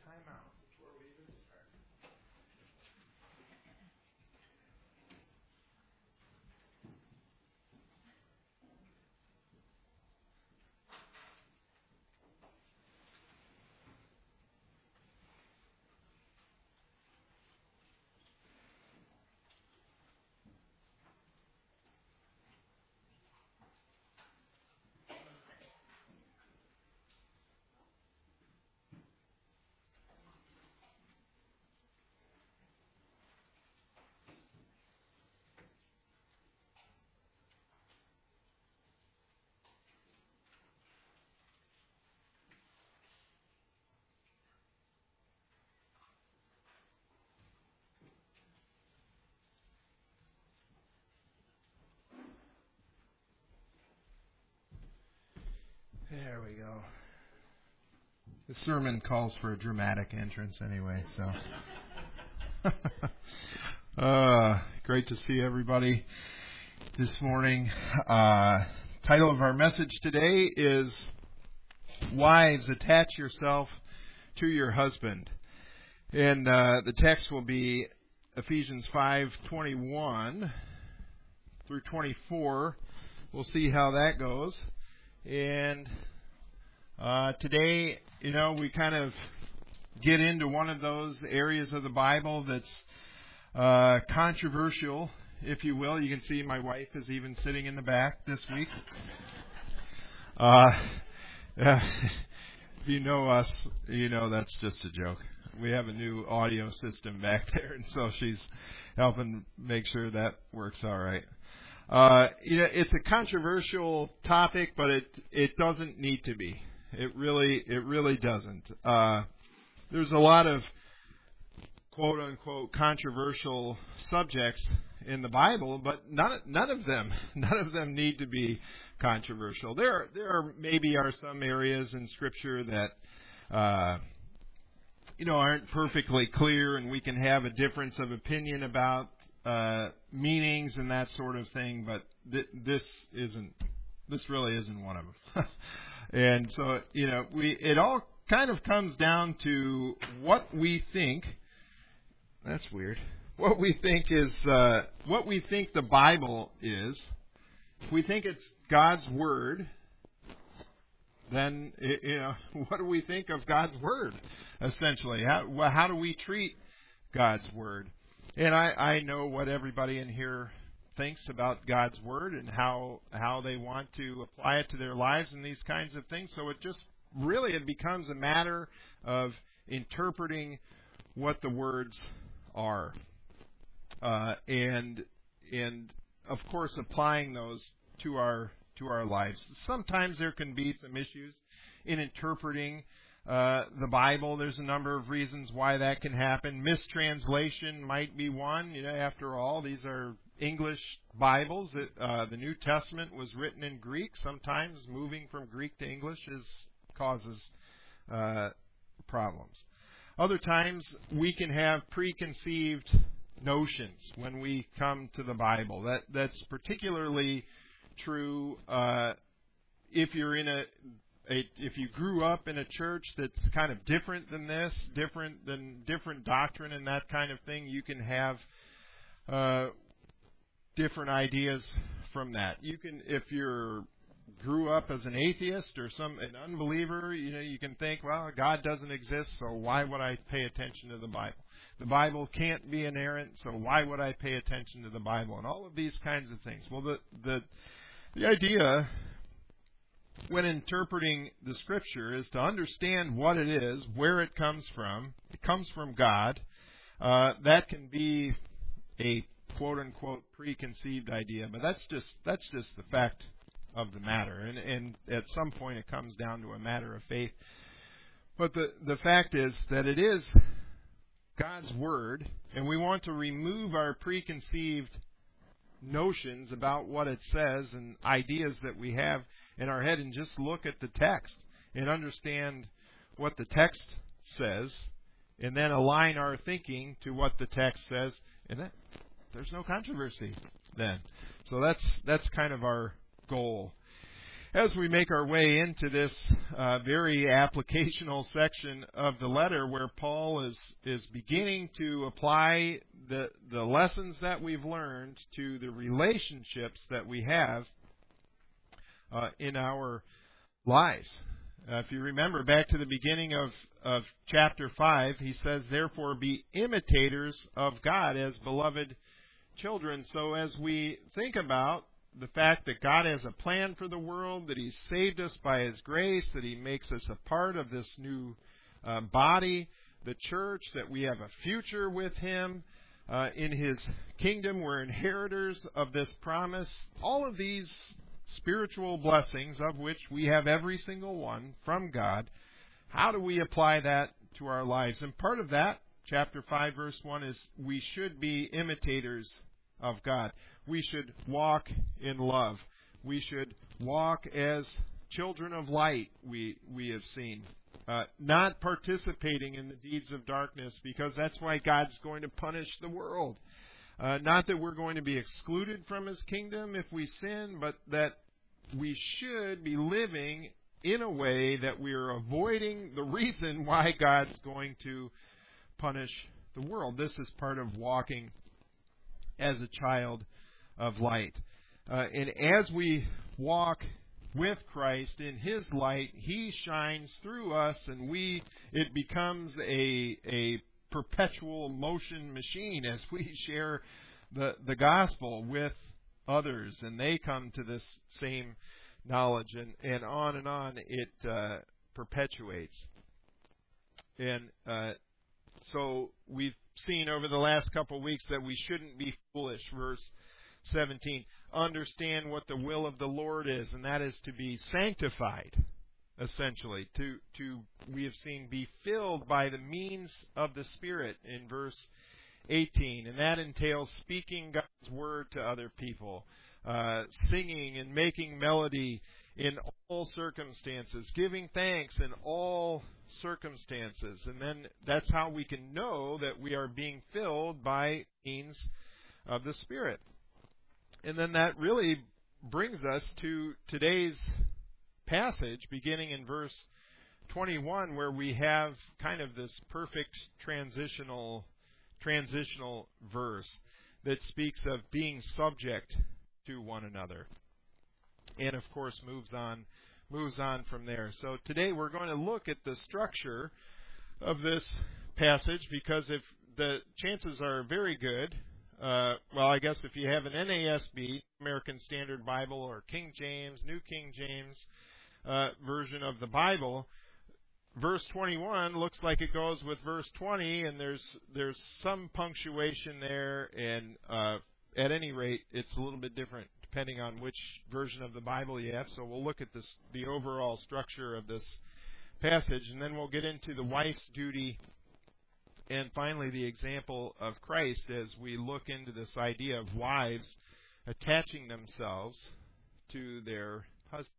timeout before we even start. There we go. The sermon calls for a dramatic entrance anyway, so. Great to see everybody this morning. Title of our message today is Wives, Attach Yourself to Your Husband. And the text will be Ephesians 5:21 through 24. We'll see how that goes. And today, we kind of get into one of those areas of the Bible that's controversial, if you will. You can see my wife is even sitting in the back this week. If you know us, you know that's just a joke. We have a new audio system back there, and so she's helping make sure that works all right. It's a controversial topic, but it doesn't need to be. It really doesn't. There's a lot of quote unquote controversial subjects in the Bible, but none of them need to be controversial. There are some areas in Scripture that aren't perfectly clear, and we can have a difference of opinion about meanings and that sort of thing, but this really isn't one of them. And so, it all kind of comes down to what we think. That's weird. What we think the Bible is. If we think it's God's Word, then, what do we think of God's Word, essentially? How do we treat God's Word? And I know what everybody in here thinks about God's Word and how they want to apply it to their lives and these kinds of things. So it becomes a matter of interpreting what the words are, and of course applying those to our lives. Sometimes there can be some issues in interpreting the Bible. There's a number of reasons why that can happen. Mistranslation might be one. After all, these are English Bibles. The New Testament was written in Greek. Sometimes moving from Greek to English causes problems. Other times we can have preconceived notions when we come to the Bible. That's particularly true if you're if you grew up in a church that's kind of different than this, different doctrine and that kind of thing. You can have different ideas from that. You can, if you grew up as an atheist or an unbeliever, you can think, well, God doesn't exist, so why would I pay attention to the Bible? The Bible can't be inerrant, so why would I pay attention to the Bible? And all of these kinds of things. Well, the idea when interpreting the Scripture is to understand what it is, where it comes from. It comes from God. That can be a quote-unquote preconceived idea, but that's just the fact of the matter. And at some point it comes down to a matter of faith. But the fact is that it is God's Word, and we want to remove our preconceived notions about what it says and ideas that we have in our head and just look at the text and understand what the text says, and then align our thinking to what the text says, and there's no controversy then. So that's kind of our goal. As we make our way into this very applicational section of the letter where Paul is beginning to apply the lessons that we've learned to the relationships that we have in our lives. If you remember back to the beginning of chapter 5, he says, "Therefore be imitators of God as beloved children." So as we think about the fact that God has a plan for the world, that He's saved us by His grace, that He makes us a part of this new body, the church, that we have a future with Him in His kingdom, we're inheritors of this promise. All of these spiritual blessings, of which we have every single one from God, how do we apply that to our lives? And part of that, chapter 5, verse 1, is we should be imitators of God. We should walk in love. We should walk as children of light, we have seen. Not participating in the deeds of darkness, because that's why God's going to punish the world. Not that we're going to be excluded from His kingdom if we sin, but that we should be living in a way that we are avoiding the reason why God's going to punish the world. This is part of walking as a child of light. And as we walk with Christ in His light, He shines through us, and it becomes a perpetual motion machine as we share the gospel with others, and they come to this same knowledge, and on it perpetuates. And so we've seen over the last couple of weeks that we shouldn't be foolish. Verse 17, understand what the will of the Lord is, and that is to be sanctified, essentially. We have seen be filled by the means of the Spirit in verse 18, and that entails speaking God's word to other people, singing and making melody in all circumstances, giving thanks in all circumstances. And then that's how we can know that we are being filled by means of the Spirit. And then that really brings us to today's passage, beginning in verse 21, where we have kind of this perfect transitional verse that speaks of being subject to one another, and of course moves on from there. So today we're going to look at the structure of this passage, because if the chances are very good, I guess if you have an NASB, American Standard Bible, or King James, New King James version of the Bible, verse 21 looks like it goes with verse 20, and there's some punctuation there, and at any rate, it's a little bit different depending on which version of the Bible you have. So we'll look at the overall structure of this passage, and then we'll get into the wife's duty, and finally the example of Christ as we look into this idea of wives attaching themselves to their husbands.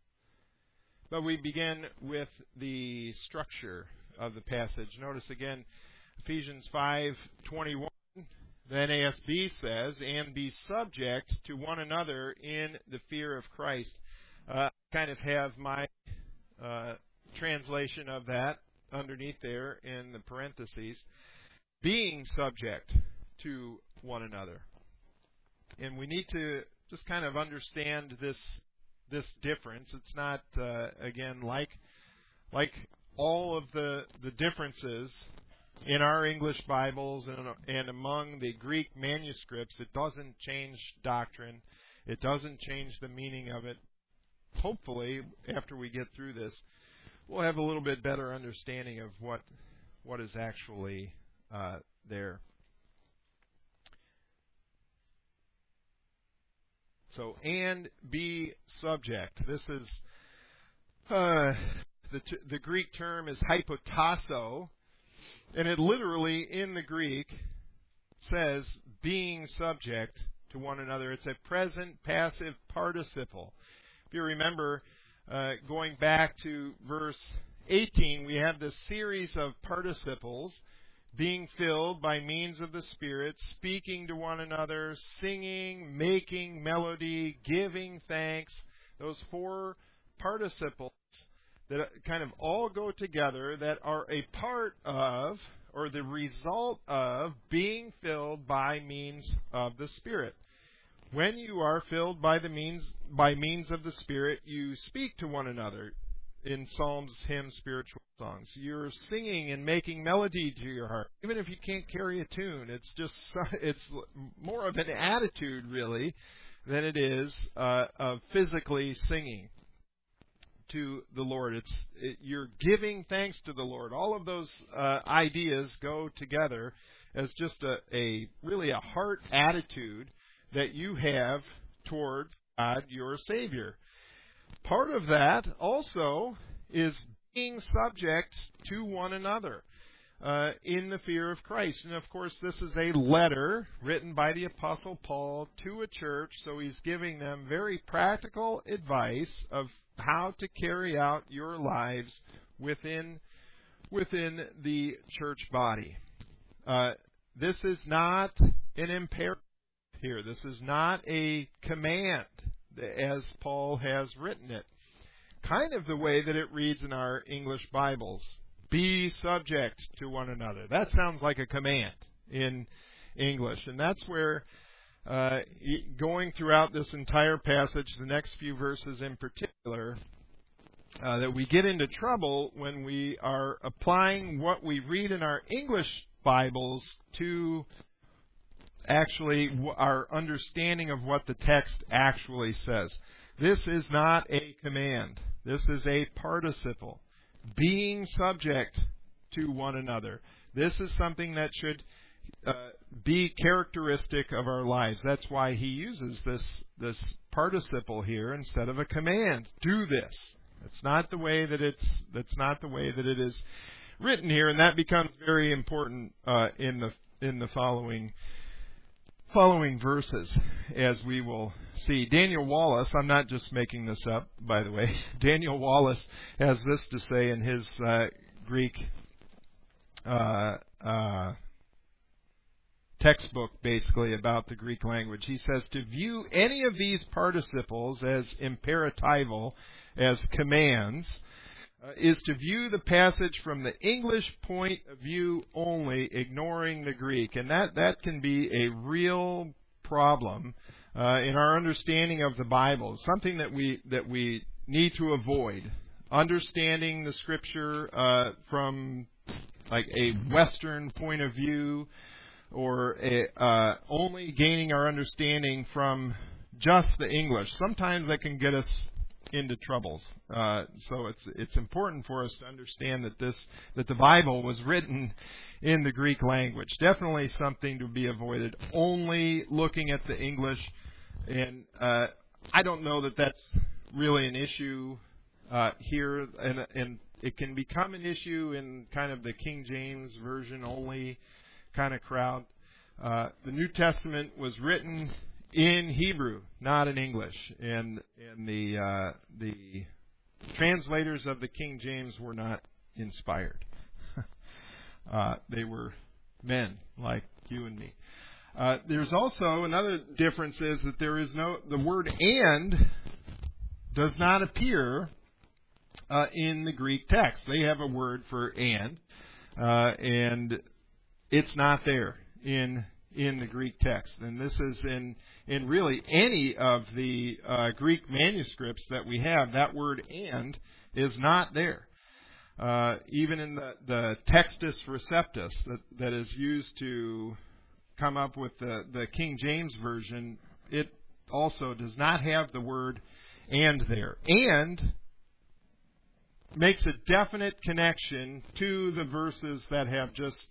But we begin with the structure of the passage. Notice again, Ephesians 5:21, the NASB says, "And be subject to one another in the fear of Christ." I kind of have my translation of that underneath there in the parentheses, being subject to one another. And we need to just kind of understand this difference. It's not, again, like all of the differences in our English Bibles and among the Greek manuscripts. It doesn't change doctrine. It doesn't change the meaning of it. Hopefully, after we get through this, we'll have a little bit better understanding of what is actually there. So, and be subject. This is the Greek term is hypotasso, and it literally in the Greek says being subject to one another. It's a present passive participle. If you remember, going back to verse 18, we have this series of participles: being filled by means of the Spirit, speaking to one another, singing, making melody, giving thanks. Those four participles that kind of all go together that are a part of or the result of being filled by means of the Spirit. When you are filled by means of the Spirit, you speak to one another in psalms, hymns, spiritual songs. You're singing and making melody to your heart, even if you can't carry a tune. It's more of an attitude, really, than it is of physically singing to the Lord. You're giving thanks to the Lord. All of those ideas go together as just really a heart attitude that you have towards God, your Savior. Part of that also is being subject to one another in the fear of Christ. And of course, this is a letter written by the Apostle Paul to a church, so he's giving them very practical advice of how to carry out your lives within the church body. This is not an imperative here. This is not a command, as Paul has written it. Kind of the way that it reads in our English Bibles. Be subject to one another. That sounds like a command in English. And that's where, going throughout this entire passage, the next few verses in particular, that we get into trouble when we are applying what we read in our English Bibles to actually our understanding of what the text actually says. This is not a command. This is a participle. Being subject to one another. This is something that should be characteristic of our lives. That's why he uses this participle here instead of a command. Do this. That's not the way that it is written here, and that becomes very important in the following verses, as we will see. Daniel Wallace, I'm not just making this up, by the way. Daniel Wallace has this to say in his Greek textbook, basically, about the Greek language. He says, to view any of these participles as imperatival, as commands, is to view the passage from the English point of view only, ignoring the Greek. And that can be a real problem in our understanding of the Bible. Something that we need to avoid. Understanding the Scripture from like a Western point of view, or only gaining our understanding from just the English. Sometimes that can get us into troubles. So it's important for us to understand that the Bible was written in the Greek language. Definitely something to be avoided. Only looking at the English, and I don't know that that's really an issue here, and it can become an issue in kind of the King James Version only kind of crowd. The New Testament was written in Hebrew, not in English, and the translators of the King James were not inspired. They were men like you and me. There's also another difference is that the word "and" does not appear in the Greek text. They have a word for "and," and it's not there in the Greek text. And this is in really any of the Greek manuscripts that we have. That word "and" is not there. Even in the Textus Receptus that is used to come up with the King James Version, it also does not have the word "and" there. "And" makes a definite connection to the verses that have just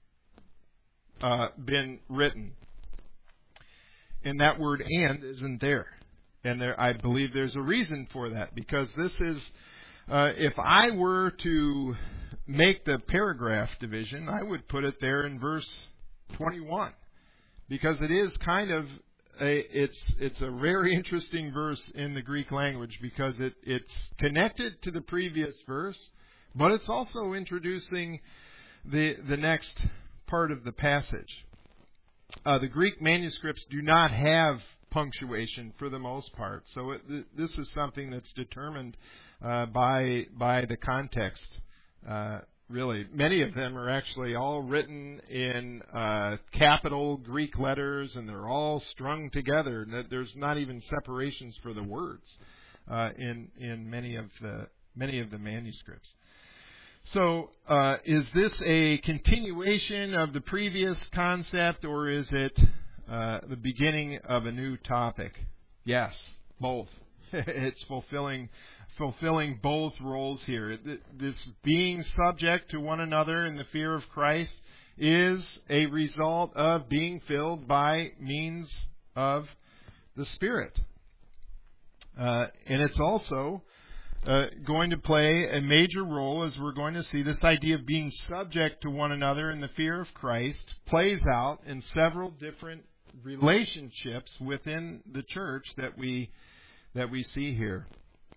been written. And that word "and" isn't there. And I believe there's a reason for that, because this is, if I were to make the paragraph division, I would put it there in verse 21, because it is kind of it's a very interesting verse in the Greek language, because it's connected to the previous verse, but it's also introducing the next part of the passage. The Greek manuscripts do not have punctuation for the most part. So this is something that's determined by the context. Really, many of them are actually all written in capital Greek letters, and they're all strung together. There's not even separations for the words in many of the manuscripts. So, is this a continuation of the previous concept, or is it the beginning of a new topic? Yes, both. It's fulfilling both roles here. This being subject to one another in the fear of Christ is a result of being filled by means of the Spirit. And it's also going to play a major role, as we're going to see. This idea of being subject to one another in the fear of Christ plays out in several different relationships within the church that we see here.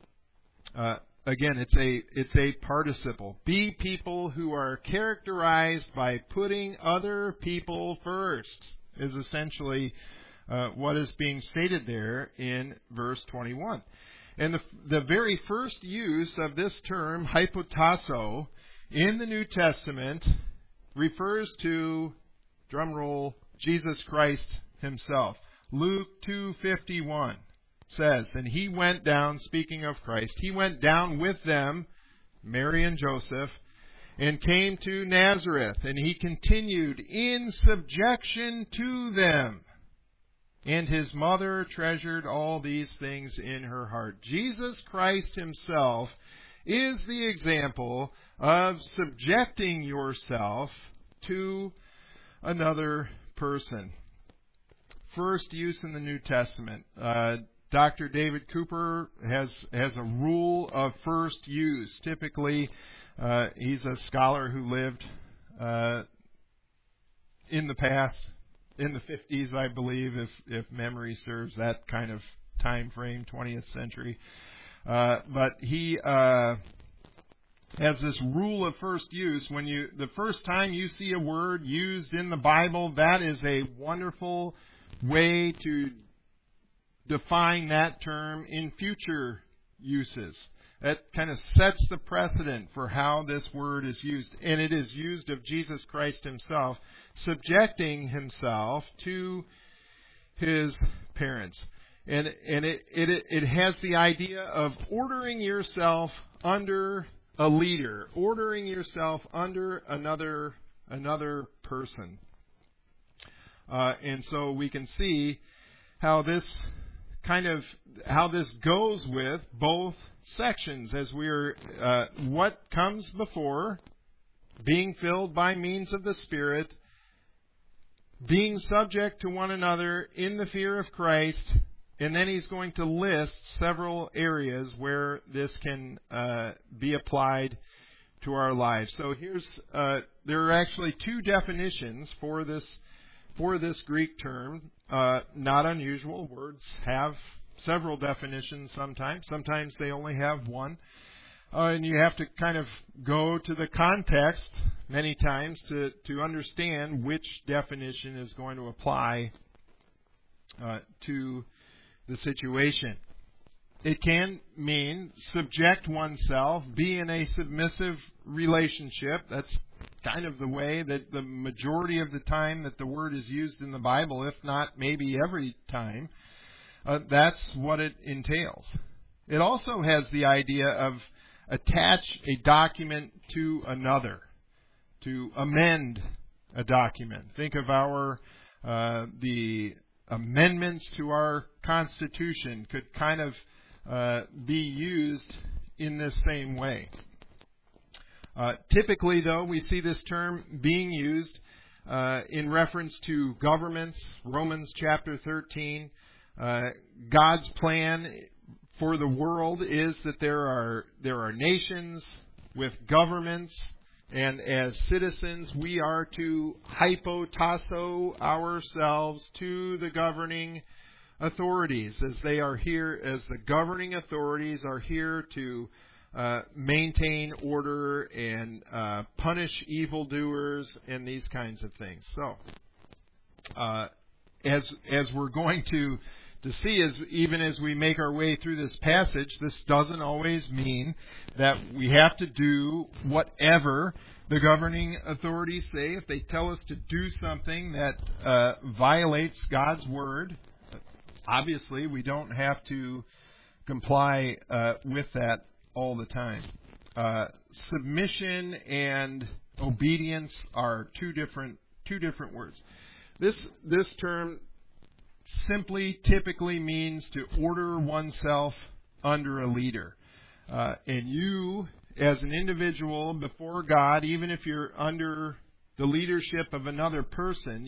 Again, it's a participle. Be people who are characterized by putting other people first is essentially what is being stated there in verse 21. And the very first use of this term, hypotasso, in the New Testament refers to, drumroll, Jesus Christ himself. Luke 2:51 says, and he went down, speaking of Christ, he went down with them, Mary and Joseph, and came to Nazareth, and he continued in subjection to them. And his mother treasured all these things in her heart. Jesus Christ himself is the example of subjecting yourself to another person. First use in the New Testament. Dr. David Cooper has a rule of first use. Typically, he's a scholar who lived in the past, in the 50s, I believe, if memory serves, that kind of time frame, 20th century. But he has this rule of first use. The first time you see a word used in the Bible, that is a wonderful way to define that term in future uses. That kind of sets the precedent for how this word is used. And it is used of Jesus Christ himself, subjecting himself to his parents. And it has the idea of ordering yourself under a leader, ordering yourself under another person. And so we can see how this goes with both sections, as we're what comes before, being filled by means of the Spirit, being subject to one another in the fear of Christ, and then he's going to list several areas where this can be applied to our lives. So there are actually two definitions for this Greek term. Not unusual. Words have several definitions sometimes. Sometimes they only have one. And you have to kind of go to the context many times to understand which definition is going to apply to the situation. It can mean subject oneself, be in a submissive relationship. That's kind of the way that the majority of the time that the word is used in the Bible, if not maybe every time, that's what it entails. It also has the idea of attach a document to another, to amend a document. Think of the amendments to our Constitution could kind of be used in this same way. Typically, though, we see this term being used in reference to governments. Romans chapter 13. God's plan for the world is that there are nations with governments, and as citizens we are to hypotasso ourselves to the governing authorities, as the governing authorities are here to maintain order and punish evildoers and these kinds of things. So, as we're going to to see is, even as we make our way through this passage, this doesn't always mean that we have to do whatever the governing authorities say. If they tell us to do something that violates God's word, obviously we don't have to comply with that all the time. Submission and obedience are two different words. This term simply typically means to order oneself under a leader. And you, as an individual before God, even if you're under the leadership of another person,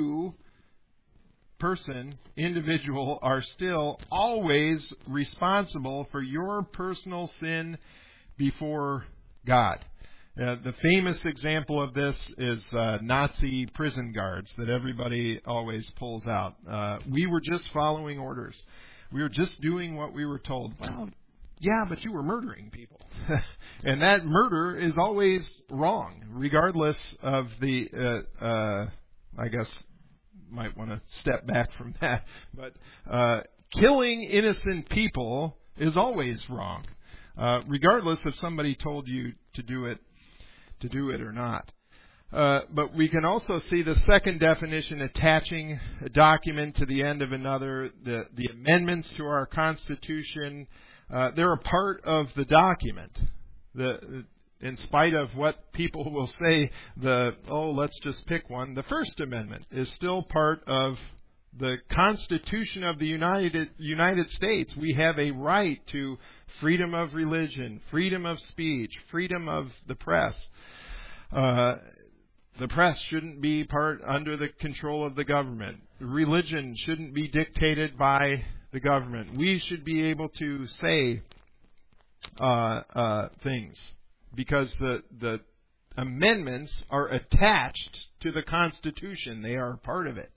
individual, are still always responsible for your personal sin before God. The famous example of this is Nazi prison guards that everybody always pulls out. We were just following orders. We were just doing what we were told. Well, yeah, but you were murdering people. And that murder is always wrong, regardless of the, I guess, might want to step back from that. But killing innocent people is always wrong, regardless if somebody told you to do it or not. But we can also see the second definition, attaching a document to the end of another. The amendments to our Constitution, they're a part of the document. In spite of what people will say, let's just pick one, the First Amendment is still part of the Constitution of the United States. We have a right to freedom of religion, freedom of speech, freedom of the press. The press shouldn't be under the control of the government. Religion shouldn't be dictated by the government. We should be able to say things because the amendments are attached to the Constitution. They are part of it.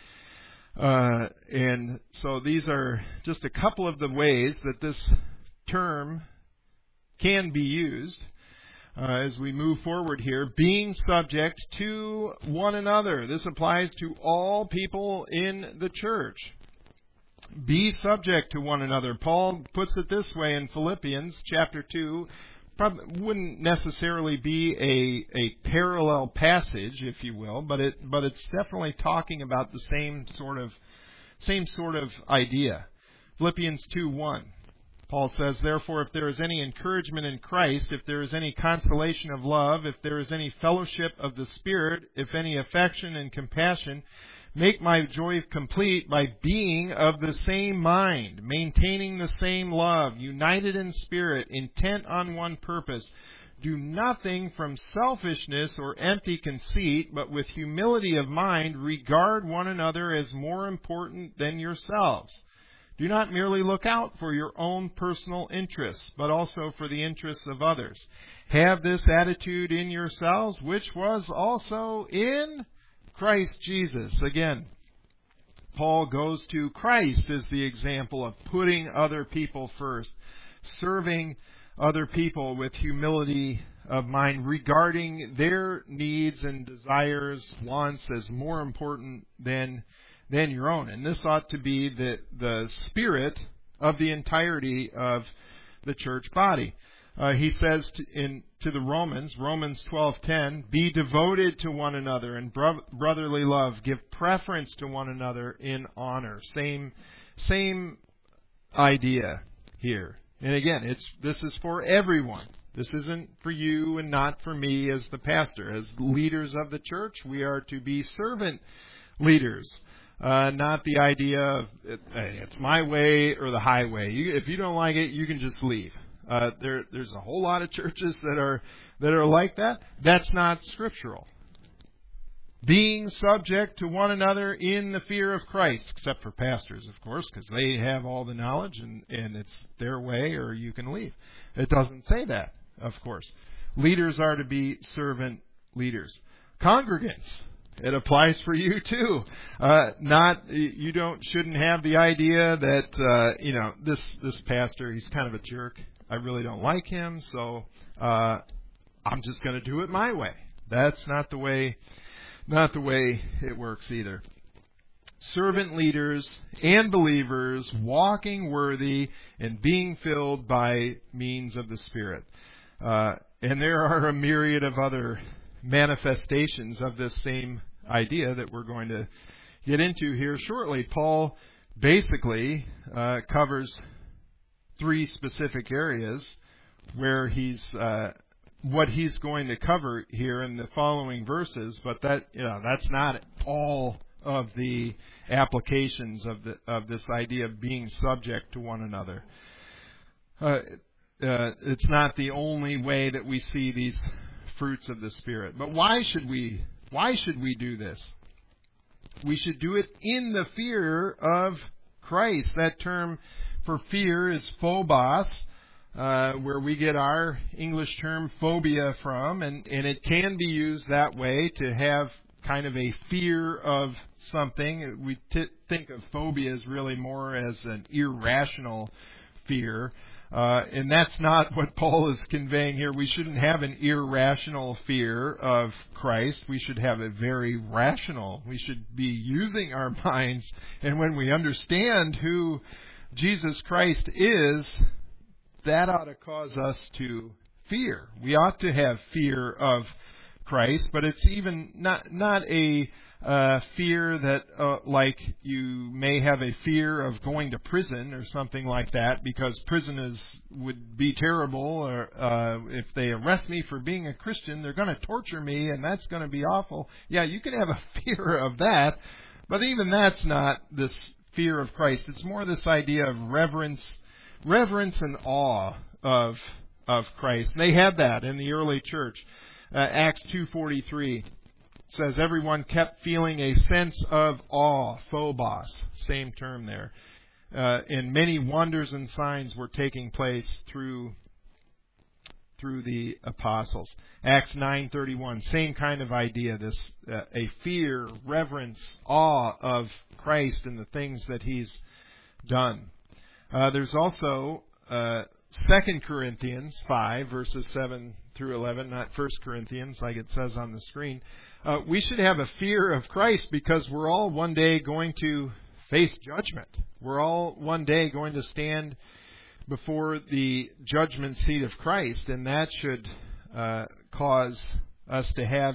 And so these are just a couple of the ways that this term can be used. As we move forward here, being subject to one another. This applies to all people in the church. Be subject to one another. Paul puts it this way in Philippians chapter 2. Probably wouldn't necessarily be a parallel passage, if you will, but it's definitely talking about the same sort of idea. Philippians 2:1. Paul says, therefore, if there is any encouragement in Christ, if there is any consolation of love, if there is any fellowship of the Spirit, if any affection and compassion, make my joy complete by being of the same mind, maintaining the same love, united in spirit, intent on one purpose. Do nothing from selfishness or empty conceit, but with humility of mind regard one another as more important than yourselves. Do not merely look out for your own personal interests, but also for the interests of others. Have this attitude in yourselves, which was also in Christ Jesus. Again, Paul goes to Christ as the example of putting other people first, serving other people with humility of mind, regarding their needs and desires, wants as more important than your own. And this ought to be the spirit of the entirety of the church body. He says to the Romans 12:10, be devoted to one another in brotherly love. Give preference to one another in honor. Same idea here. And again, this is for everyone. This isn't for you and not for me as the pastor. As leaders of the church, we are to be servant leaders. Not the idea of it's my way or the highway. If you don't like it, you can just leave. There's a whole lot of churches that are like that. That's not scriptural. Being subject to one another in the fear of Christ, except for pastors, of course, because they have all the knowledge and it's their way or you can leave. It doesn't say that, of course. Leaders are to be servant leaders. Congregants. It applies for you too. Shouldn't have the idea that this pastor, he's kind of a jerk. I really don't like him, so I'm just going to do it my way. That's not the way it works either. servant leaders and believers walking worthy and being filled by means of the Spirit. And there are a myriad of other manifestations of this same idea that we're going to get into here shortly. Paul basically covers three specific areas where he's what he's going to cover here in the following verses, but that's not all of the applications of this idea of being subject to one another. It's not the only way that we see these fruits of the Spirit. But why should we do this? We should do it in the fear of Christ. That term for fear is phobos, where we get our English term phobia from, and it can be used that way to have kind of a fear of something. We think of phobia as really more as an irrational fear. And that's not what Paul is conveying here. We shouldn't have an irrational fear of Christ. We should have a very rational. We should be using our minds. And when we understand who Jesus Christ is, that ought to cause us to fear. We ought to have fear of Christ, but it's even not a fear that like you may have a fear of going to prison or something like that, because prison would be terrible, or if they arrest me for being a Christian, they're going to torture me, and that's going to be awful. Yeah, you can have a fear of that, but even that's not this fear of Christ. It's more this idea of reverence and awe of Christ. And they had that in the early church. Acts 2:43 says everyone kept feeling a sense of awe, phobos, same term there. And many wonders and signs were taking place through the apostles. Acts 9:31, same kind of idea, this a fear, reverence, awe of Christ and the things that He's done. There's also 2 Corinthians 5, verses 7 through 11, not 1 Corinthians like it says on the screen. We should have a fear of Christ because we're all one day going to face judgment. We're all one day going to stand before the judgment seat of Christ, and that should cause us to have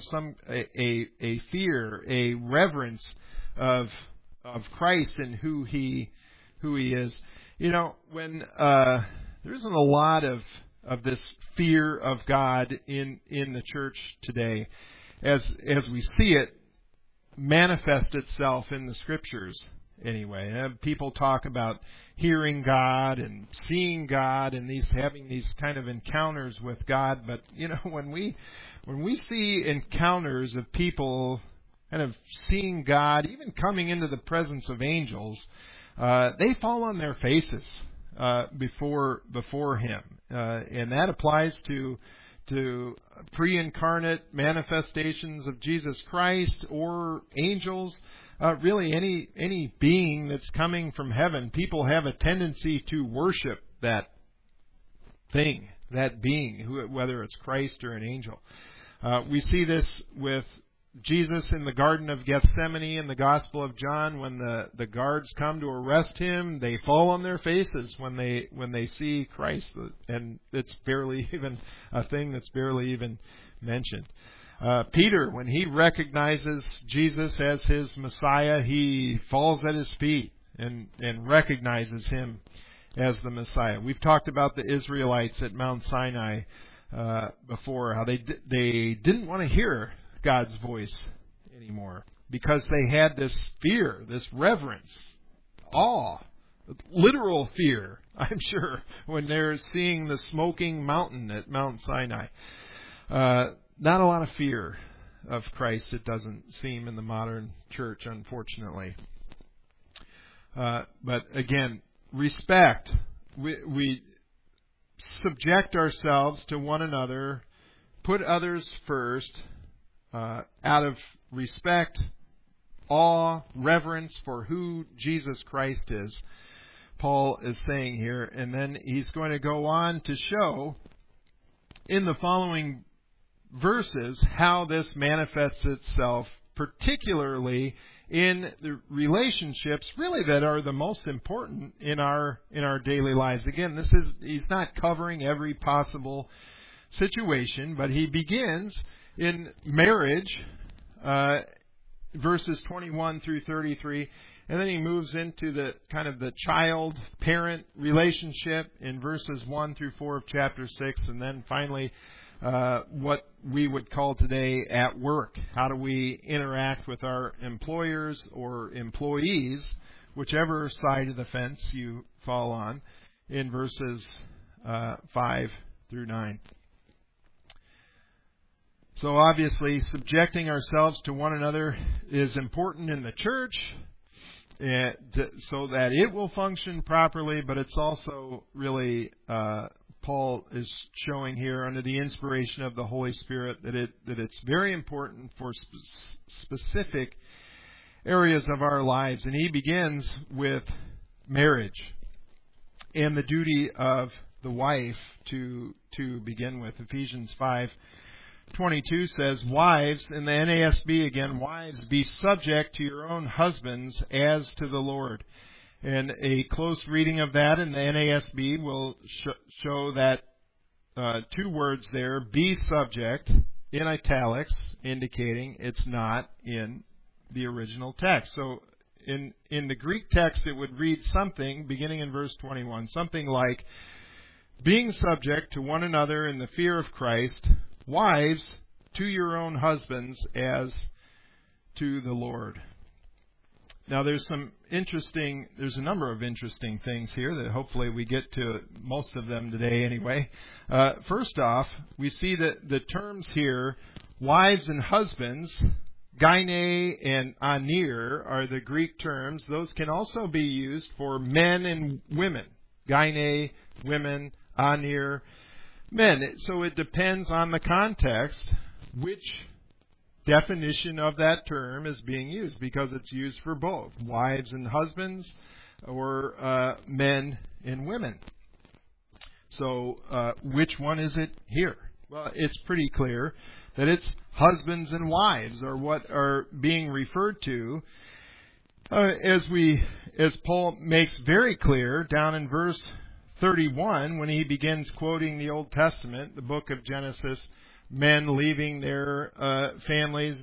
a fear, a reverence of Christ and who He is. You know, when there isn't a lot of this fear of God in the church today, as we see it manifest itself in the Scriptures anyway. People talk about hearing God and seeing God and having these kind of encounters with God, but you know, when we see encounters of people kind of seeing God, even coming into the presence of angels, they fall on their faces before Him, and that applies to pre-incarnate manifestations of Jesus Christ or angels. Really, any being that's coming from heaven, people have a tendency to worship that thing, that being, whether it's Christ or an angel. We see this with Jesus in the Garden of Gethsemane in the Gospel of John. When the guards come to arrest Him, they fall on their faces when they see Christ, and it's barely even a thing that's barely even mentioned. Peter, when he recognizes Jesus as his Messiah, he falls at His feet and recognizes Him as the Messiah. We've talked about the Israelites at Mount Sinai before, how they didn't want to hear God's voice anymore because they had this fear, this reverence, awe, literal fear, I'm sure, when they're seeing the smoking mountain at Mount Sinai. Not a lot of fear of Christ, it doesn't seem, in the modern church, unfortunately. But again, respect. We subject ourselves to one another, put others first, out of respect, awe, reverence for who Jesus Christ is, Paul is saying here. And then he's going to go on to show in the following verses how this manifests itself, particularly in the relationships really that are the most important in our daily lives. Again, he's not covering every possible situation, but he begins in marriage, verses 21 through 33, and then he moves into the kind of the child-parent relationship in verses 1 through 4 of chapter 6, and then finally what we would call today at work. How do we interact with our employers or employees, whichever side of the fence you fall on, in verses 5 through 9. So obviously, subjecting ourselves to one another is important in the church so that it will function properly, but it's also really, Paul is showing here under the inspiration of the Holy Spirit that it's very important for specific areas of our lives. And he begins with marriage and the duty of the wife to begin with. Ephesians 5:22 says, "Wives," in the NASB again, "wives, be subject to your own husbands as to the Lord." And a close reading of that in the NASB will show that two words there, "be subject," in italics, indicating it's not in the original text. So in the Greek text, it would read something, beginning in verse 21, something like, "Being subject to one another in the fear of Christ, wives, to your own husbands as to the Lord." Now, there's a number of interesting things here that hopefully we get to most of them today anyway. First off, we see that the terms here, wives and husbands, gyne and anir are the Greek terms. Those can also be used for men and women. Gyne, women, anir, men. So it depends on the context which definition of that term is being used, because it's used for both wives and husbands or men and women. So which one is it here? Well, it's pretty clear that it's husbands and wives are what are being referred to, as Paul makes very clear down in verse 31 when he begins quoting the Old Testament, the book of Genesis. Men leaving their families,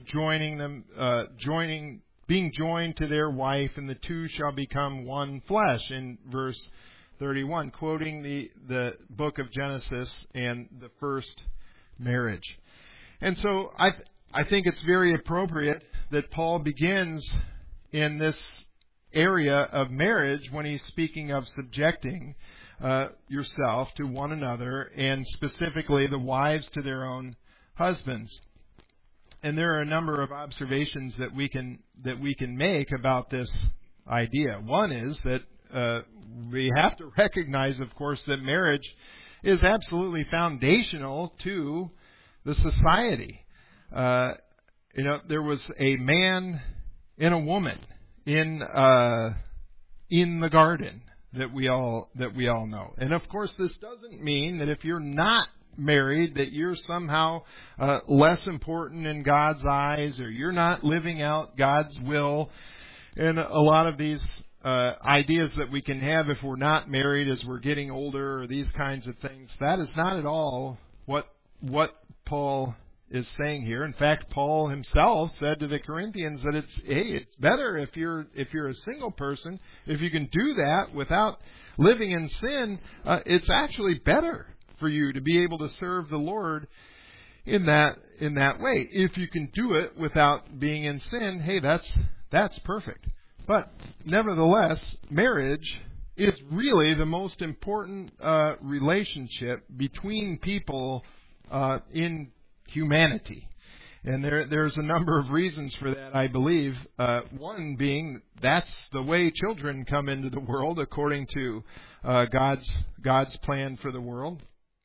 being joined to their wife, and the two shall become one flesh, in verse 31, quoting the book of Genesis and the first marriage. And so I think it's very appropriate that Paul begins in this area of marriage when he's speaking of subjecting yourself to one another, and specifically the wives to their own husbands. And there are a number of observations that we can make about this idea. One is that we have to recognize, of course, that marriage is absolutely foundational to the society. There was a man and a woman in the garden that we all know. And of course, this doesn't mean that if you're not married that you're somehow less important in God's eyes, or you're not living out God's will. And a lot of these ideas that we can have if we're not married as we're getting older, or these kinds of things, that is not at all what Paul is saying here. In fact, Paul himself said to the Corinthians that it's better if you're a single person, if you can do that without living in sin. It's actually better for you to be able to serve the Lord in that way. If you can do it without being in sin, hey, that's perfect. But nevertheless, marriage is really the most important relationship between people in humanity. And there's a number of reasons for that, I believe. One being that's the way children come into the world according to God's plan for the world.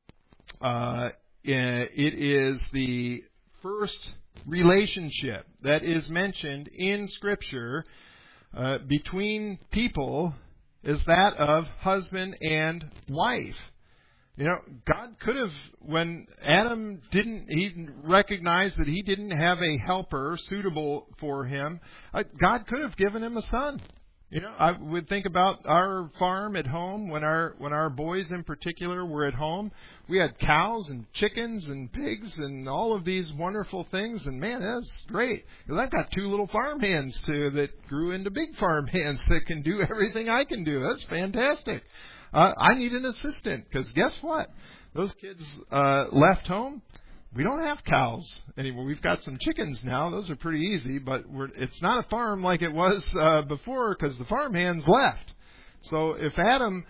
It is the first relationship that is mentioned in Scripture between people, is that of husband and wife. God could have, when Adam he recognized that he didn't have a helper suitable for him, God could have given him a son. I would think about our farm at home when our boys in particular were at home. We had cows and chickens and pigs and all of these wonderful things, and man, that's great. Because I've got 2 little farm hands too that grew into big farm hands that can do everything I can do. That's fantastic. I need an assistant because guess what? Those kids left home. We don't have cows anymore. We've got some chickens now. Those are pretty easy, but it's not a farm like it was before because the farm hands left. So if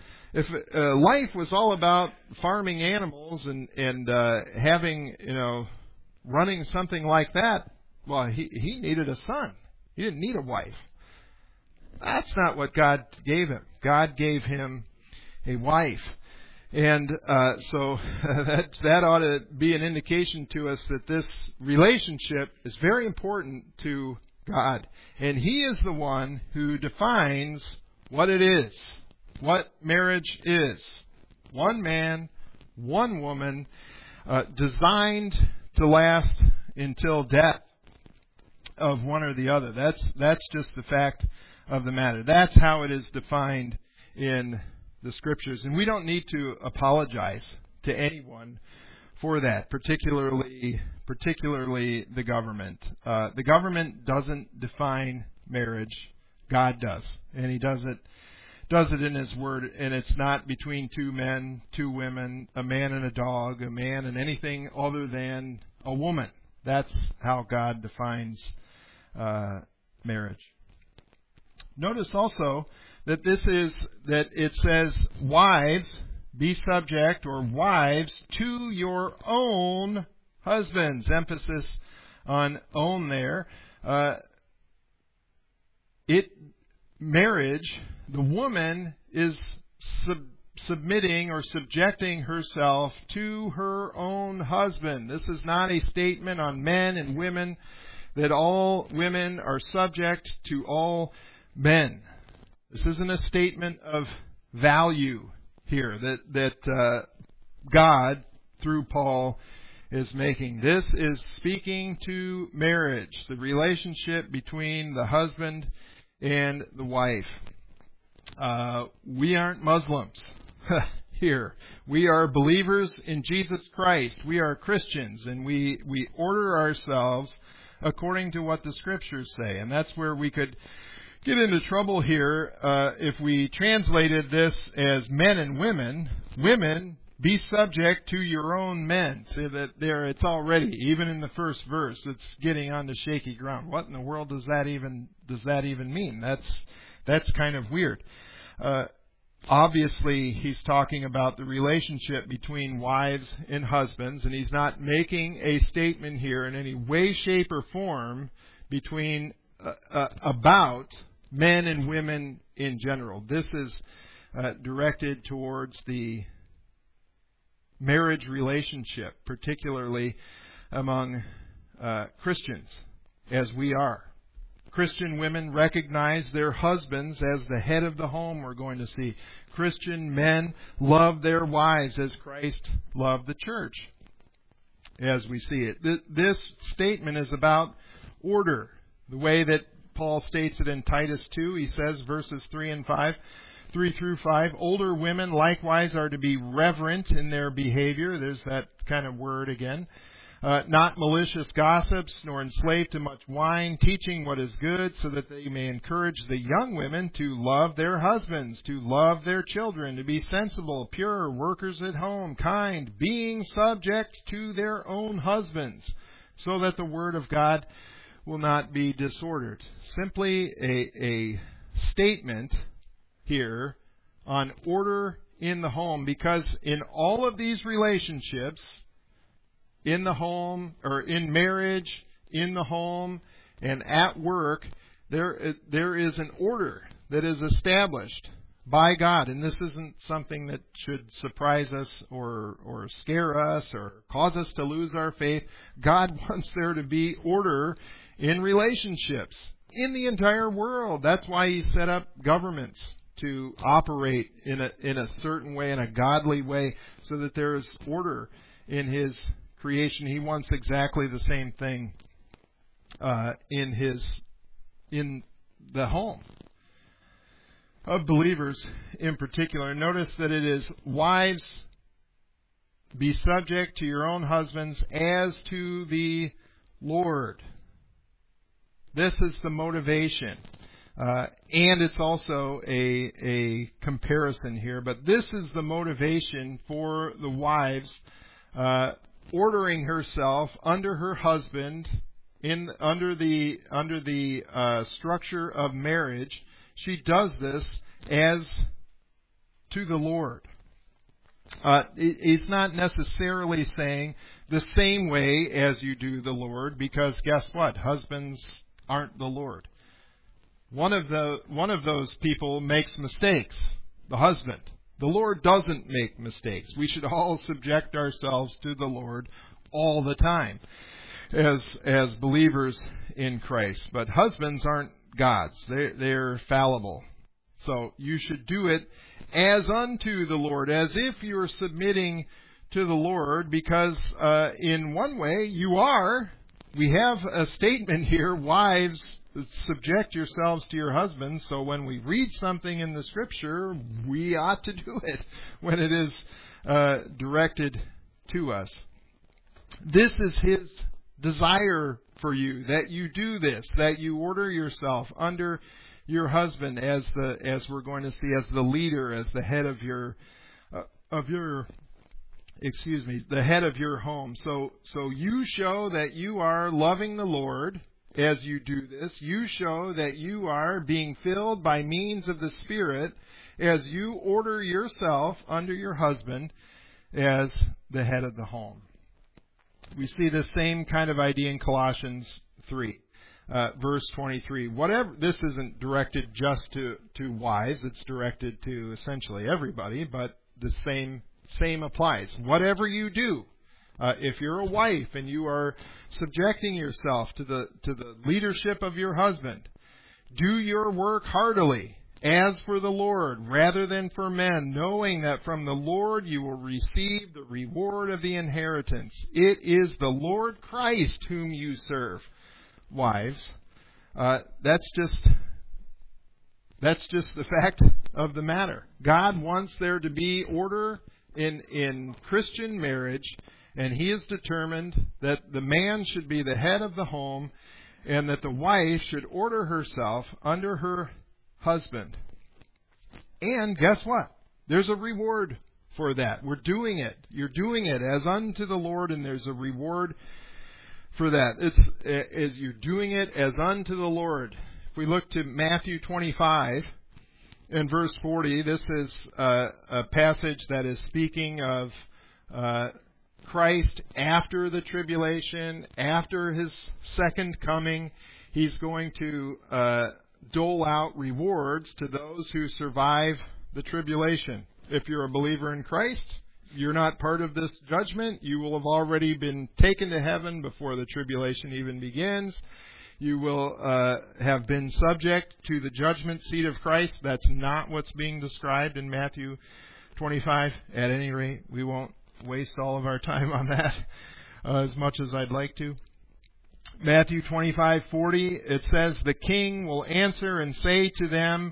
life was all about farming animals and having, running something like that, well, he needed a son. He didn't need a wife. That's not what God gave him. God gave him a wife. And so that ought to be an indication to us that this relationship is very important to God. And He is the one who defines what it is, what marriage is. One man, one woman, designed to last until death of one or the other. That's just the fact of the matter. That's how it is defined in the Scriptures, and we don't need to apologize to anyone for that, particularly the government. The government doesn't define marriage. God does, and He does it in His Word, and it's not between 2 men, 2 women, a man and a dog, a man and anything other than a woman. That's how God defines marriage. Notice also that it says, wives, be subject, or wives, to your own husbands. Emphasis on own there. Marriage, the woman is submitting or subjecting herself to her own husband. This is not a statement on men and women that all women are subject to all men. This isn't a statement of value here that God, through Paul, is making. This is speaking to marriage, the relationship between the husband and the wife. We aren't Muslims here. We are believers in Jesus Christ. We are Christians, and we order ourselves according to what the Scriptures say. And that's where we could get into trouble here if we translated this as men and women. Women, be subject to your own men. See that there, it's already, even in the first verse, it's getting onto shaky ground. What in the world does that even mean? That's kind of weird. Obviously, he's talking about the relationship between wives and husbands, and he's not making a statement here in any way, shape, or form between about men and women in general. This is directed towards the marriage relationship, particularly among Christians, as we are. Christian women recognize their husbands as the head of the home, we're going to see. Christian men love their wives as Christ loved the church, as we see it. This statement is about order. The way that Paul states it in Titus 2, he says, verses 3 through 5, older women likewise are to be reverent in their behavior. There's that kind of word again. Not malicious gossips, nor enslaved to much wine, teaching what is good, so that they may encourage the young women to love their husbands, to love their children, to be sensible, pure, workers at home, kind, being subject to their own husbands, so that the word of God will not be disordered. Simply a statement here on order in the home, because in all of these relationships, in the home, or in marriage, in the home, and at work, there is an order that is established by God. And this isn't something that should surprise us or scare us or cause us to lose our faith. God wants there to be order in relationships in the entire world. That's why He set up governments to operate in a certain way, in a godly way, so that there is order in His creation. He wants exactly the same thing in the home of believers in particular. Notice that it is, wives, be subject to your own husbands as to the Lord. This is the motivation. And it's also a comparison here. But this is the motivation for the wives ordering herself under her husband under the structure of marriage. She does this as to the Lord. It's not necessarily saying the same way as you do the Lord, because guess what? Husbands aren't the Lord. One of those people makes mistakes, the husband. The Lord doesn't make mistakes. We should all subject ourselves to the Lord all the time as believers in Christ. But husbands aren't gods. They're fallible. So you should do it as unto the Lord, as if you're submitting to the Lord, because in one way you are. We have a statement here, wives, subject yourselves to your husbands. So when we read something in the Scripture, we ought to do it when it is directed to us. This is His desire for you, that you do this, that you order yourself under your husband as we're going to see, as the leader, as the head of your the head of your home. So you show that you are loving the Lord as you do this. You show that you are being filled by means of the Spirit as you order yourself under your husband as the head of the home. We see the same kind of idea in Colossians 3. Verse 23. This isn't directed just to wives, it's directed to essentially everybody, but the same applies. Whatever you do, if you're a wife and you are subjecting yourself to the leadership of your husband, do your work heartily, as for the Lord, rather than for men, knowing that from the Lord you will receive the reward of the inheritance. It is the Lord Christ whom you serve. Wives, that's just the fact of the matter. God wants there to be order in Christian marriage, and He has determined that the man should be the head of the home, and that the wife should order herself under her husband. And guess what? There's a reward for that. We're doing it. You're doing it as unto the Lord, and there's a reward for that. It's as you're doing it as unto the Lord. If we look to Matthew 25 and verse 40, this is a passage that is speaking of Christ after the tribulation, after His second coming. He's going to dole out rewards to those who survive the tribulation. If you're a believer in Christ, you're not part of this judgment. You will have already been taken to heaven before the tribulation even begins. You will have been subject to the judgment seat of Christ. That's not what's being described in Matthew 25. At any rate, we won't waste all of our time on that as much as I'd like to. Matthew 25:40, it says, "The king will answer and say to them,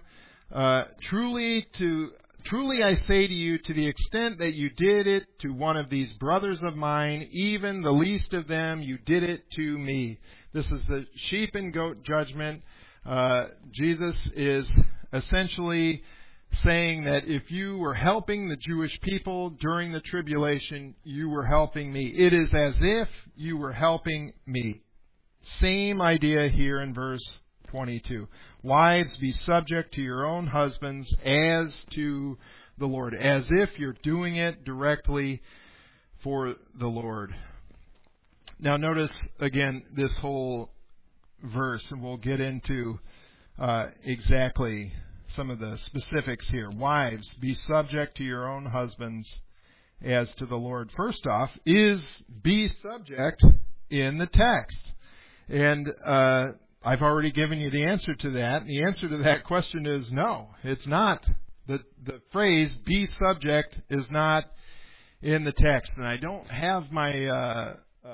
Truly I say to you, to the extent that you did it to one of these brothers of mine, even the least of them, you did it to me." This is the sheep and goat judgment. Jesus is essentially saying that if you were helping the Jewish people during the tribulation, you were helping me. It is as if you were helping me. Same idea here in verse 22. Wives, be subject to your own husbands as to the Lord, as if you're doing it directly for the Lord. Now notice again this whole verse, and we'll get into exactly some of the specifics here. Wives, be subject to your own husbands as to the Lord. First off, is be subject in the text. And I've already given you the answer to that. And the answer to that question is no, it's not. The phrase be subject is not in the text. And I don't have my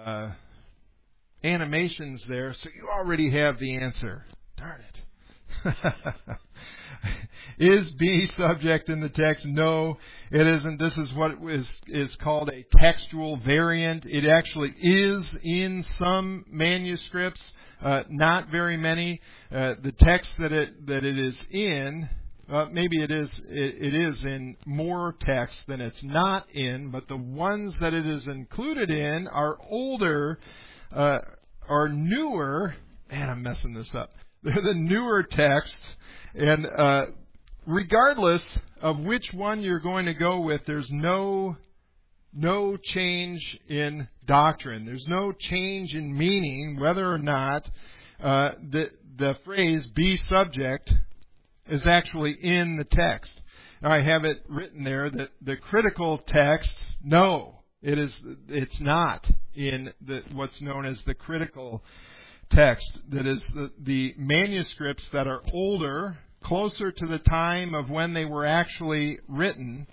animations there, so you already have the answer. Darn it. Is be subject in the text? No, it isn't. This is what is called a textual variant. It actually is in some manuscripts, not very many. The text that it is in, maybe it is in more text than it's not in, but the ones that it is included in are older, are newer. Man, I'm messing this up. They're the newer texts, and regardless of which one you're going to go with, there's no change in doctrine. There's no change in meaning, whether or not the phrase "be subject" is actually in the text. Now, I have it written there that the critical text, no, it's not in what's known as the critical text. That is the manuscripts that are older, closer to the time of when they were actually written,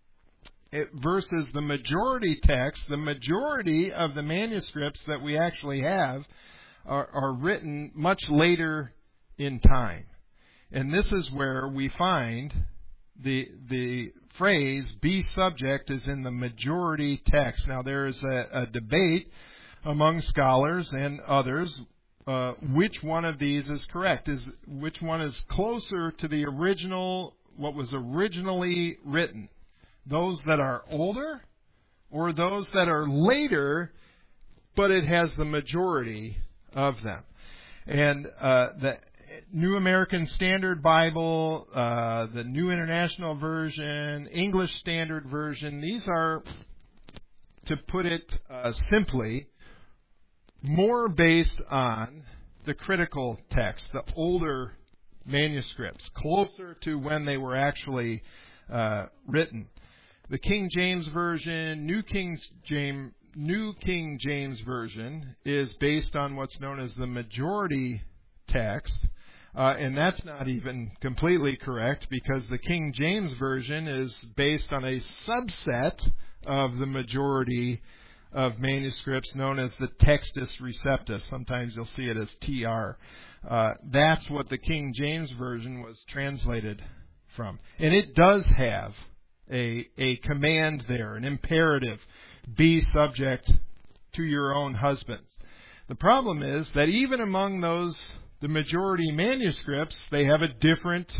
versus the majority text. The majority of the manuscripts that we actually have are written much later in time. And this is where we find the phrase "be subject" is in the majority text. Now, there is a debate among scholars and others which one of these is correct, which one is closer to the original, what was originally written. Those that are older or those that are later, but it has the majority of them. And the New American Standard Bible, the New International Version, English Standard Version, these are, to put it simply, more based on the critical text, the older manuscripts, closer to when they were actually written. The King James Version, New King James Version is based on what's known as the majority text, and that's not even completely correct, because the King James Version is based on a subset of the majority of manuscripts known as the Textus Receptus. Sometimes you'll see it as TR. That's what the King James Version was translated from. And it does have a command there, an imperative: be subject to your own husbands. The problem is that even among the majority manuscripts, they have a different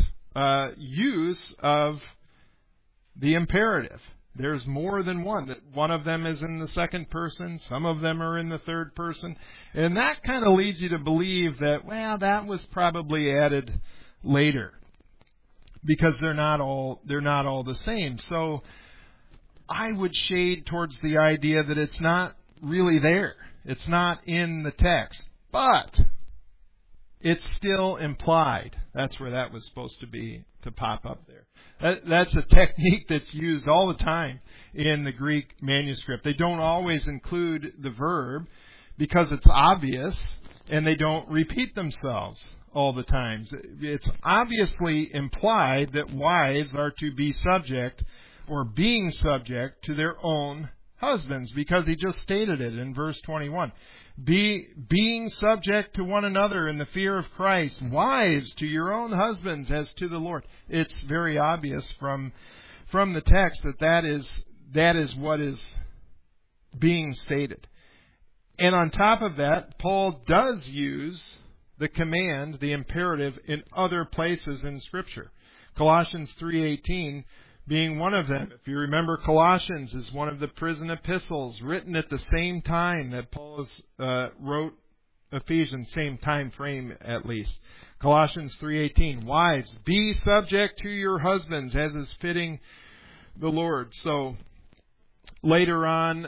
use of the imperative. There's more than one. One of them is in the second person. Some of them are in the third person. And that kind of leads you to believe that, well, that was probably added later, because they're not all the same. So I would shade towards the idea that it's not really there. It's not in the text. But it's still implied. That's where that was supposed to pop up there. That's a technique that's used all the time in the Greek manuscript. They don't always include the verb because it's obvious, and they don't repeat themselves all the time. It's obviously implied that wives are to be subject, or being subject, to their own husbands, because he just stated it in verse 21. Being subject to one another in the fear of Christ. Wives, to your own husbands as to the Lord. It's very obvious from the text that is what is being stated. And on top of that, Paul does use the command, the imperative, in other places in Scripture. Colossians 3:18 being one of them. If you remember, Colossians is one of the prison epistles written at the same time that Paul wrote Ephesians, same time frame at least. Colossians 3:18, wives, be subject to your husbands as is fitting the Lord. So later on,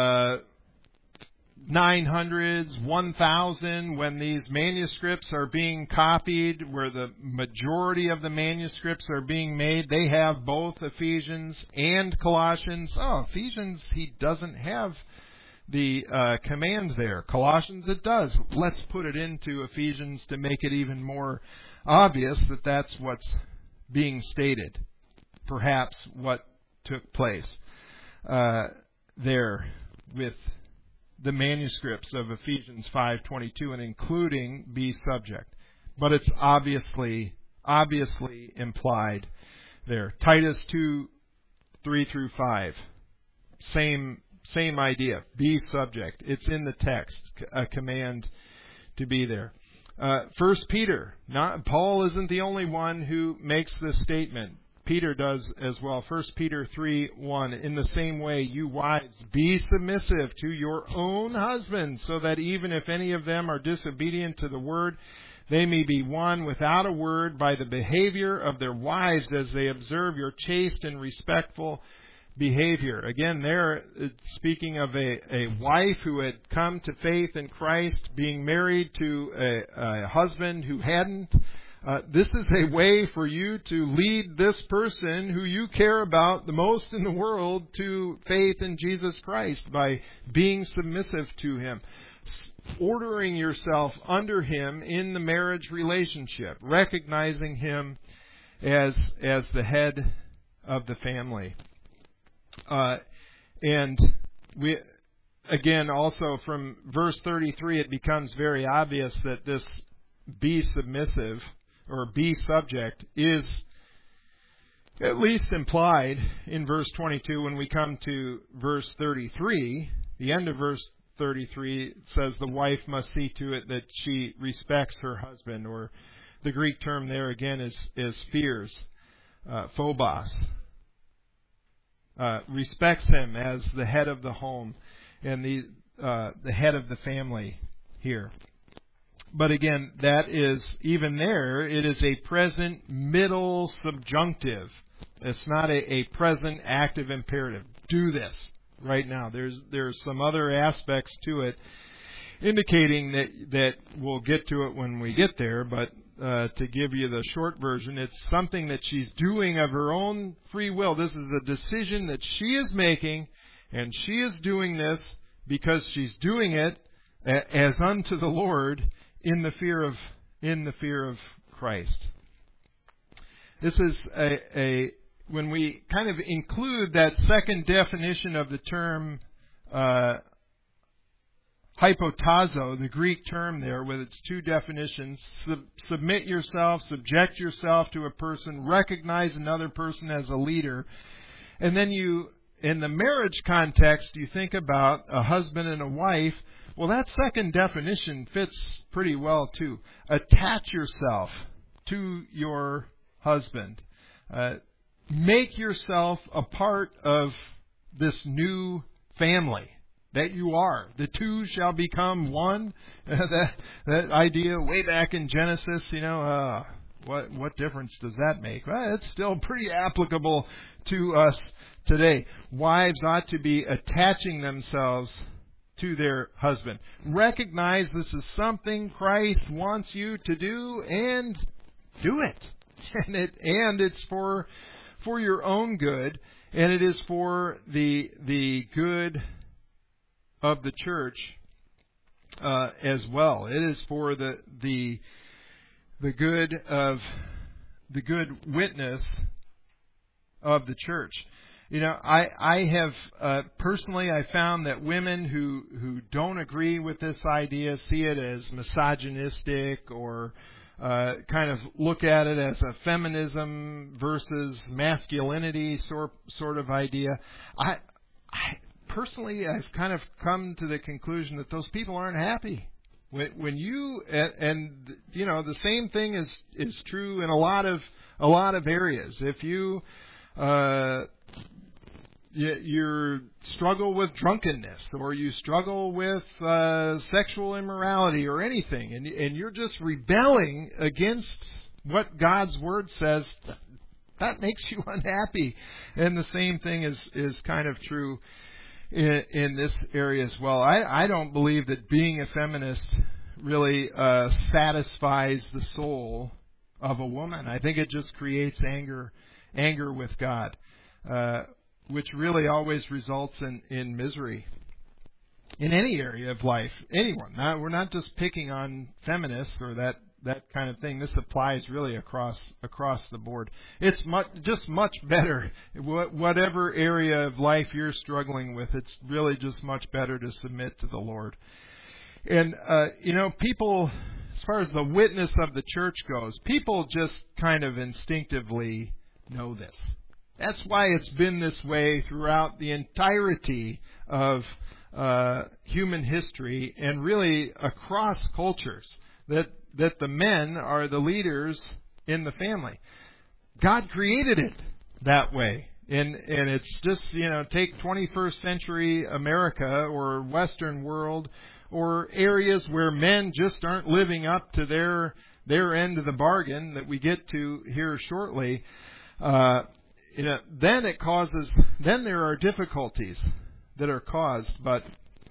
900s, 1000, when these manuscripts are being copied, where the majority of the manuscripts are being made, they have both Ephesians and Colossians. Ephesians, he doesn't have the command there. Colossians, it does. Let's put it into Ephesians to make it even more obvious that that's what's being stated. Perhaps what took place there with the manuscripts of Ephesians 5:22 and including be subject. But it's obviously implied there. Titus 2:3-5. Same idea. Be subject. It's in the text. A command to be there. 1 Peter. Paul isn't the only one who makes this statement. Peter does as well. 1 Peter 3:1. In the same way, you wives, be submissive to your own husbands, so that even if any of them are disobedient to the word, they may be won without a word by the behavior of their wives as they observe your chaste and respectful behavior. Again, there, speaking of a wife who had come to faith in Christ, being married to a husband who hadn't. This is a way for you to lead this person who you care about the most in the world to faith in Jesus Christ by being submissive to Him, ordering yourself under Him in the marriage relationship, recognizing Him as the head of the family. And we, again, also from verse 33, it becomes very obvious that this be submissive or be subject is at least implied in verse 22. When we come to verse 33, the end of verse 33, it says the wife must see to it that she respects her husband, or the Greek term there again is fears, phobos. Respects him as the head of the home and the head of the family here. But again, that is, even there, it is a present middle subjunctive. It's not a present active imperative. Do this right now. There's some other aspects to it indicating that we'll get to it when we get there, but to give you the short version, it's something that she's doing of her own free will. This is a decision that she is making, and she is doing this because she's doing it as unto the Lord in the fear of Christ. This is when we kind of include that second definition of the term hypotazo, the Greek term there with its two definitions, submit yourself, subject yourself to a person, recognize another person as a leader. And then you, in the marriage context, you think about a husband and a wife. Well, that second definition fits pretty well too. Attach yourself to your husband. Make yourself a part of this new family that you are. The two shall become one. That idea way back in Genesis, what difference does that make? Well, it's still pretty applicable to us today. Wives ought to be attaching themselves to their husband. Recognize this is something Christ wants you to do, and do it. And it's for your own good, and it is for the good of the church as well. It is for the good of the good witness of the church. I have personally I found that women who don't agree with this idea see it as misogynistic or kind of look at it as a feminism versus masculinity sort of idea. I personally, I've kind of come to the conclusion that those people aren't happy. When you the same thing is true in a lot of areas. If you struggle with drunkenness, or you struggle with sexual immorality or anything, and you're just rebelling against what God's Word says, that makes you unhappy. And the same thing is kind of true in this area as well. I don't believe that being a feminist really satisfies the soul of a woman. I think it just creates anger with God, which really always results in misery. in any area of life. Anyone. We're not just picking on feminists or that kind of thing. This applies really across the board. It's much better. Whatever area of life you're struggling with, it's really just much better to submit to the Lord. And, people, as far as the witness of the church goes, people just kind of instinctively know this. That's why it's been this way throughout the entirety of human history and really across cultures, that the men are the leaders in the family. God created it that way. And it's just, take 21st century America or Western world or areas where men just aren't living up to their end of the bargain that we get to here shortly. Then there are difficulties that are caused, but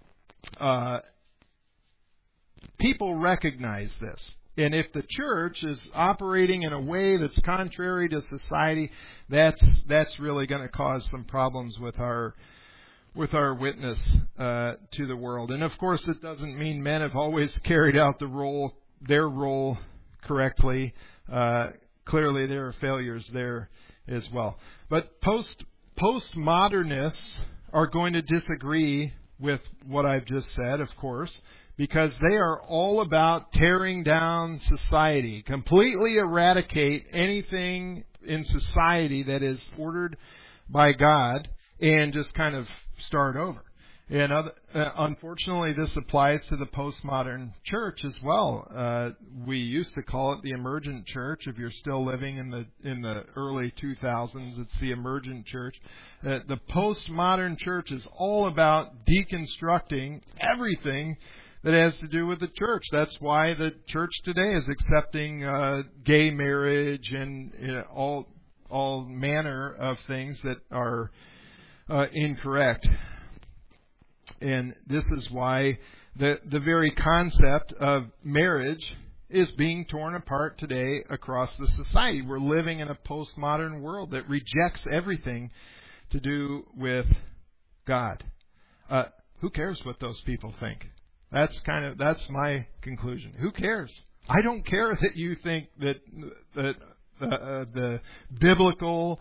people recognize this. And if the church is operating in a way that's contrary to society, that's really going to cause some problems with our witness to the world. And of course, it doesn't mean men have always carried out their role correctly. Clearly, there are failures there as well. But postmodernists are going to disagree with what I've just said, of course, because they are all about tearing down society, completely eradicate anything in society that is ordered by God, and just kind of start over. And unfortunately, this applies to the postmodern church as well. We used to call it the emergent church. If you're still living in the early 2000s, it's the emergent church. The postmodern church is all about deconstructing everything that has to do with the church. That's why the church today is accepting gay marriage and all manner of things that are incorrect. And this is why the very concept of marriage is being torn apart today across the society. We're living in a postmodern world that rejects everything to do with God. Who cares what those people think? That's my conclusion. Who cares? I don't care that you think that the biblical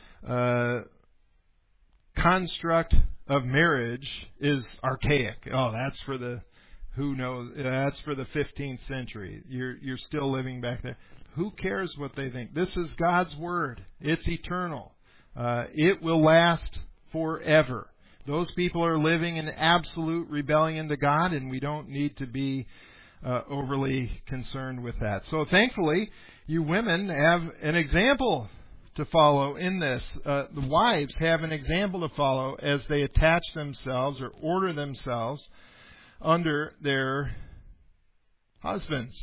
construct of marriage is archaic. Oh, that's for the that's for the 15th century. You're still living back there. Who cares what they think? This is God's word. It's eternal. It will last forever. Those people are living in absolute rebellion to God, and we don't need to be overly concerned with that. So thankfully, you women have an example to follow in this. The wives have an example to follow as they attach themselves or order themselves under their husbands.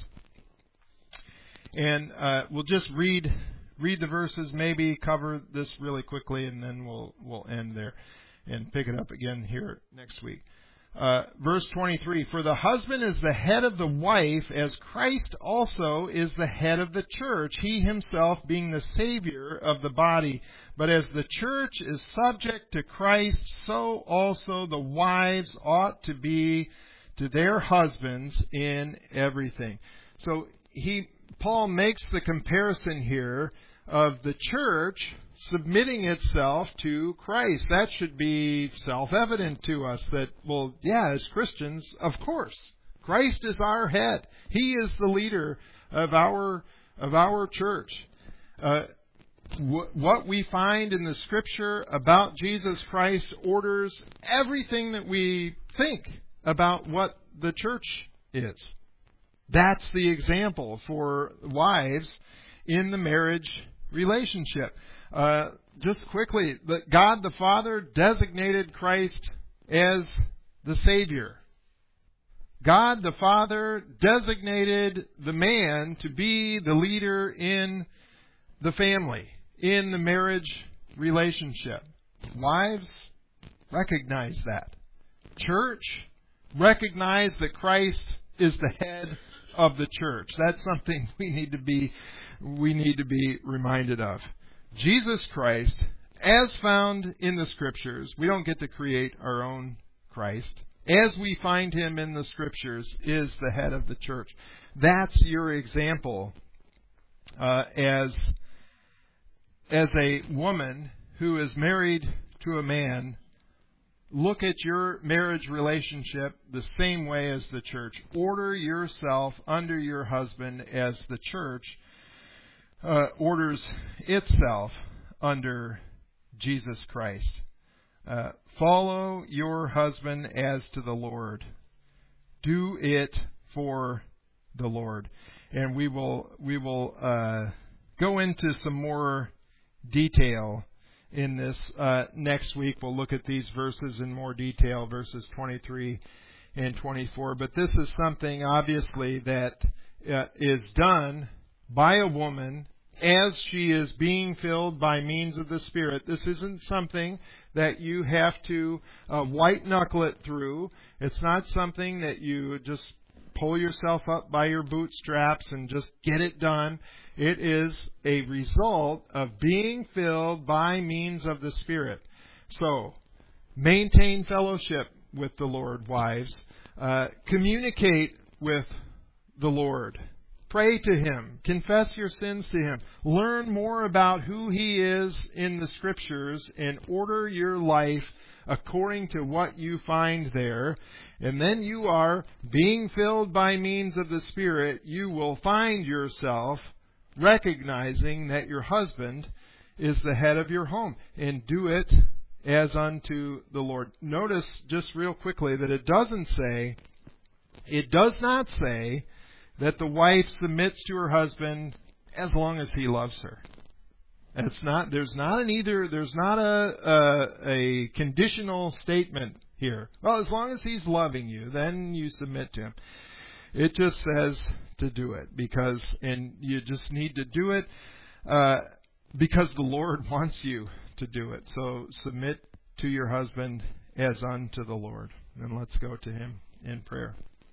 And we'll just read the verses, maybe cover this really quickly, and then we'll end there and pick it up again here next week. Verse 23, for the husband is the head of the wife, as Christ also is the head of the church, he himself being the Savior of the body. But as the church is subject to Christ, so also the wives ought to be to their husbands in everything. So Paul makes the comparison here of the church submitting itself to Christ. That should be self-evident to us that, well, yeah, as Christians, of course, Christ is our head. He is the leader of our church. What we find in the Scripture about Jesus Christ orders everything that we think about what the church is. That's the example for wives in the marriage relationship. Just quickly, God the Father designated Christ as the Savior. God the Father designated the man to be the leader in the family, in the marriage relationship. Wives, recognize that. Church, recognize that Christ is the head of the church. That's something we need to be reminded of. Jesus Christ, as found in the Scriptures, we don't get to create our own Christ. as we find him in the Scriptures, is the head of the church. That's your example as a woman who is married to a man. Look at your marriage relationship the same way as the church. Order yourself under your husband as the church orders itself under Jesus Christ. Follow your husband as to the Lord. Do it for the Lord. And we will go into some more detail in this next week. We'll look at these verses in more detail, verses 23 and 24. But this is something, obviously, that is done by a woman as she is being filled by means of the Spirit. This isn't something that you have to white-knuckle it through. It's not something that you just pull yourself up by your bootstraps and just get it done. It is a result of being filled by means of the Spirit. So, maintain fellowship with the Lord, wives. Communicate with the Lord. Pray to Him. Confess your sins to Him. Learn more about who He is in the Scriptures and order your life according to what you find there. And then you are being filled by means of the Spirit. You will find yourself recognizing that your husband is the head of your home. And do it as unto the Lord. Notice just real quickly that it does not say that the wife submits to her husband as long as he loves her. There's not a conditional statement here. Well, as long as he's loving you, then you submit to him. It just says to do it and you just need to do it because the Lord wants you to do it. So submit to your husband as unto the Lord. And let's go to Him in prayer.